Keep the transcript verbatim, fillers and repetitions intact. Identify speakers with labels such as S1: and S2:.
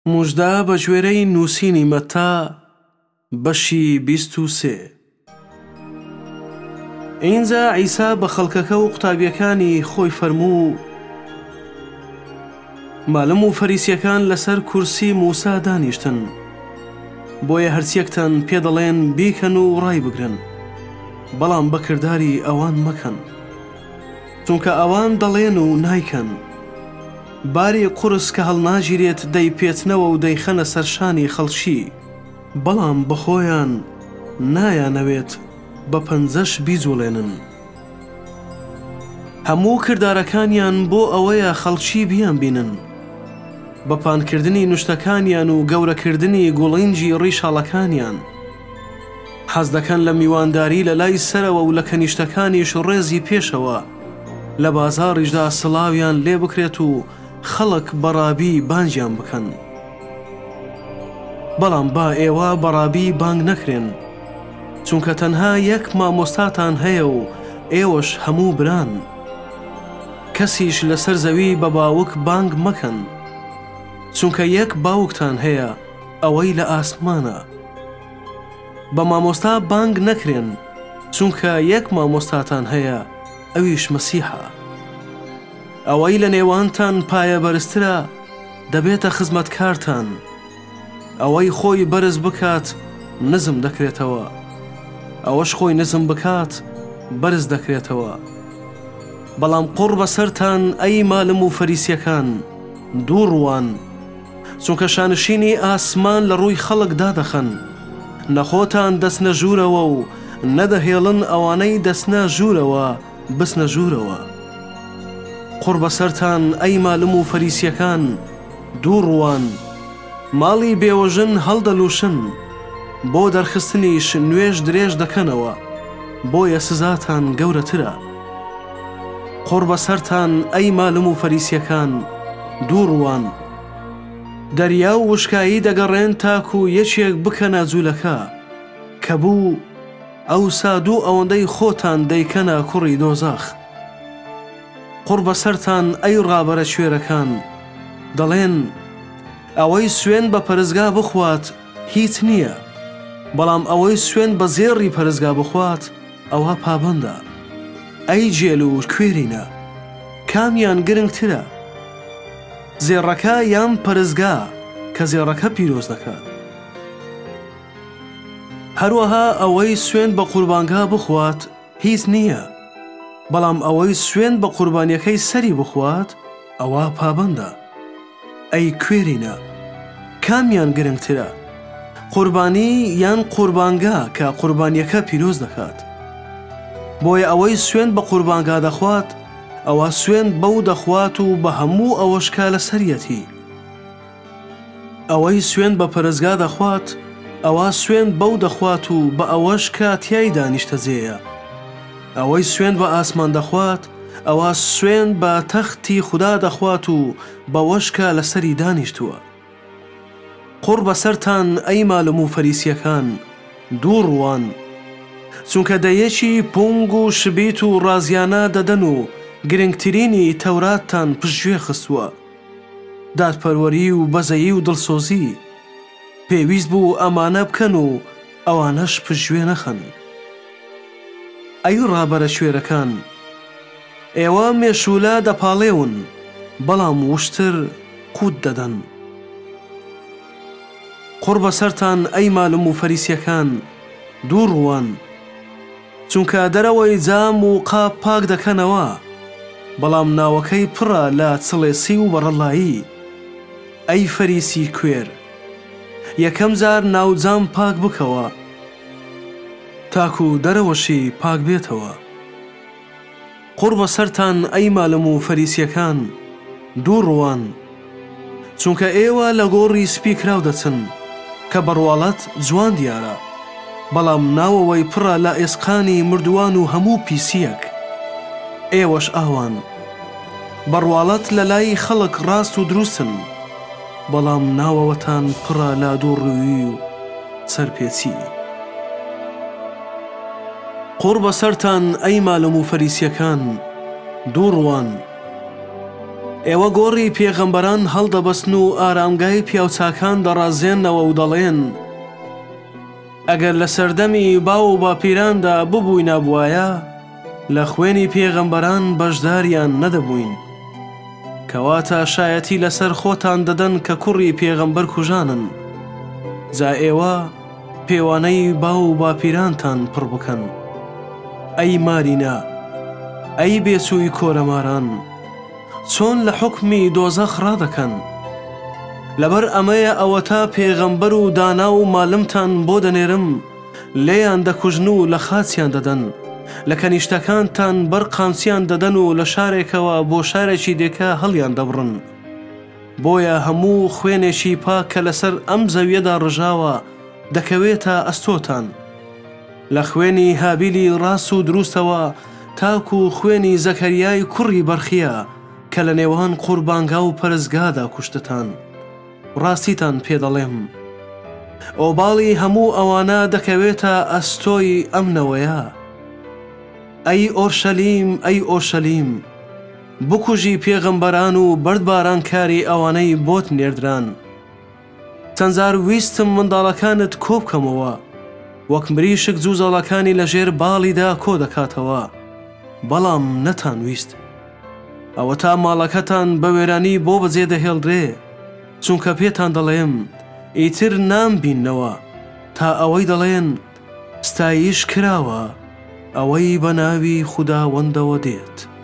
S1: موژدە بە ژوێرەی نووسینی مەتا بەشی بیست و سێ. ئینجا عیسا بە خەڵکەکە و قوتابیەکانی خۆی فەرموو: مالم و فەریسیەکان لەسەر کورسی موسا دانیشتن، بۆیە هەرچیەکتان پێ دەڵێن بیکەن و ڕای بگرن، بەڵام بەکرداری ئەوان مەکەن، چونکە ئەوان دەڵێن و نایکەن. باری قورس کە هەڵناگیرێت دەیپێتنەوە و دەیخەنە سەرشانی خەڵکی، بەڵام بەخۆیان نایانەوێت بە پەنجەش بیجوڵێنن. هەموو کردارەکانیان بۆ ئەوەیە خەڵکی بیان بینن، بە پانکردنی نوشتەکانیان و گەورەکردنی گوڵینجی ڕیشاڵەکانیان. حەز دەکەن لە میوانداری لە لای سەرەوە و لە کەنیشتەکانیش ڕێزی پێشەوە لە بازاڕیشدا سڵاویان لێ بکرێت و خەڵک بەڕابی بانگیان بکەن. بەڵام با ئێوە بەڕابی بانگ نەکرێن، چونکە تەنها یەک مامۆستاتان هەیە و ئێوەش هەموو بران. کەسیش لەسەر زەوی بە باوک بانگ مەکەن، چونکە یەک باوکتان هەیە، ئەوەی لە ئاسمانە. بە مامۆستا بانگ نەکرێن، چونکە یەک مامۆستاتان هەیە، ئەویش مەسیحە. ئەوەی لە نێوانتان پایە بەرزترە دەبێتە خزمەتکارتان. ئەوەی خۆی بەرز بکات نزم دەکرێتەوە، ئەوەش خۆی نزم بکات بەرز دەکرێتەوە. بەڵام قوڕ بەسەرتان ئەی مالم و فەریسیەکان، دوو ڕوان، چونکە شانشینی ئاسمان لە ڕووی خەڵکدا دەخەن. نەخۆتان دەستنە ژوورەوە و نەدەهێڵن ئەوانەی دەستنە ژوورەوە بسنە ژوورەوە. قوڕ بەسەرتان ئەی مالم و فەریسیەکان، دوو ڕوان، ماڵی بێوەژن هەڵدەلووشن، بۆ دەرخستنیش نوێژ درێژ دەکەنەوە، بۆیە سزاتان گەورەترە. قوڕ بەسەرتان ئەی مالم و فەریسیەکان، دوو ڕوان، دەریا و وشکایی دەگەڕێن تاکو یەکێک بکەنە جوولەکە، کە بوو ئەوسا دوو ئەوەندەی خۆتان دەیکەنە کوڕی دۆزەخ. قوڕ بەسەرتان ئەی ڕابەرە کوێرەکان، دەڵێن ئەوەی سوێن بە پەرستگا بخوات هیچ نییە، بەڵام ئەوەی سوێن بە زێڕی پەرستگا بخوات ئەوە پابەندە. ئەی جێل و کوێرینە، کامیان گرنگترە، زێڕەکە یان پەرستگا کە زێڕەکە پیرۆز دەکات؟ هەروەها ئەوەی سوێن بە قوربانگا بخوات هیچ نییە، بەڵام ئەوەی سوێن بە قوربانیەکەی سەری بخوات ئەوە پابەندە. ئەی کوێرینە، کامیان گرنگترە، قوربانی یان قوربانگا کە قوربانیەکە پیرۆز دەکات؟ بۆیە ئەوەی سوێن بە قوربانگا دەخوات ئەوە سوێن بەو دەخوات و بە هەموو ئەوەشکا لە سەریەتی. ئەوەی سوێن بە پەرستگا دەخوات ئەوە سوێن بەو دەخوات و بە ئەوەش کە تیای دانیشتەجێیە. ئەوەی سوێن بە ئاسمان دەخوات ئەوە سوێن بە تەختی خوددا دەخوات و بەوەشکە لەسەری دانیشتووە. قوڕ بەسەرتان ئەی مالم و فەریسیەکان، دوو ڕوان، چونکە دەیەکی پونگ و شبیت و ڕازیانە دەدەن و گرنگترینی تەوراتتان پشتگوێ خستووە، دادپەروەری و بەزەیی و دڵسۆزی. پێویست بوو ئەمانە بکەن و ئەوانەش پشتگوێ نەخەن. ئەی ڕابەرە کوێرەکان، ئێوە مێشولە دەپاڵێون، بەڵام وشتر قوت دەدەن. قوڕ بەسەرتان ئەی مالم و فەریسیەکان، دوو ڕوان، چونکە دەرەوەی جام و قاپ پاک دەکەنەوە، بەڵام ناوەکەی پڕە لە چڵێسی و بەڕەڵایی. ئەی فەریسی کوێر، یەکەم جار ناوجام پاک بکەوە، تاکو دەرەوەشی پاک بێتەوە. قوڕ بەسەرتان ئەی مالم و فەریسیەکان، دوو ڕوان، چونکە ئێوە لە گۆڕی سپی کراو دەچن کە بەڕواڵەت جوان دیارە، بەڵام ناوەوەی پڕە لە ئێسقانی مردووان و هەموو پیسیەک. ئێوەش ئاوان، بەڕواڵەت لە لای خەڵک ڕاست و دروستن، بەڵام ناوەوەتان پڕە لە دووڕووی و سەرپێچی. قوڕ بەسەرتان ئەی مالم و فەریسیەکان، دوو ڕوان، ئێوە گۆڕی پێغەمبەران هەڵدەبەستن و ئارامگای پیاوچاکان دەڕازێنەوە و دەڵێن ئەگەر لە سەردەمی باو و باپیراندا ببووینە بوایە لە خوێنی پێغەمبەران بەشداریان نەدەبووین. کەواتە شایەتی لەسەر خۆتان دەدەن کە کوڕی پێغەمبەر کوژانن. جا ئێوە پێوانەی باو و باپیرانتان پڕ بکەن. ئەی مارینە، ئەی بێچووی کۆرەماران، چۆن لە حوکمی دۆزەخ ڕادەکەن؟ لەبەر ئەمەیە ئەوە تا پێغەمبەر و دانا و مالمتان بۆ دەنێرم لێیان دەکوژن و لە خاچیان دەدەن، لە کەنیشتەکانتان بەر قامچیان دەدەن و لە شارێکەوە بۆ شارێکی دێکە هەڵیان دەبڕن. بۆیە هەموو خوێنێکی پاک کە لەسەر ئەم زەویەدا ڕژاوە دەکەوێتە ئەستۆتان، لە خوێنی هابیلی ڕاست و دروستەوە تاکو و خوێنی زەکەریای کوڕی بەرخیە کە لە نێوان قوربانگا و پەرستگادا کوشتتان. ڕاستیتان پێدەڵێم ئۆباڵی هەموو ئەوانە دەکەوێتە ئەستۆی ئەمنەوەیە. ئەی ئۆرشەلیم، ئەی ئۆرشەلیم، بکوژی پێغەمبەران و بەردبارانکاری ئەوانەی بۆت نێردران. چەند جار ویستم منداڵەکانت کۆ بکەمەوە، وەک مریشک جووزەڵەکانی لەژێر باڵیدا کۆ دەکاتەوە، بەڵام نەتان ویست. ئەوە تا ماڵەکەتان بە وێرانی بۆ بەجێ دەهێڵدرێ، چونکە پێتان دەڵێم ئیتر نامبیننەوە تا ئەوەی دەڵێن ستایش کراوە ئەوەی بە ناوی خوداوەندەوە دێت.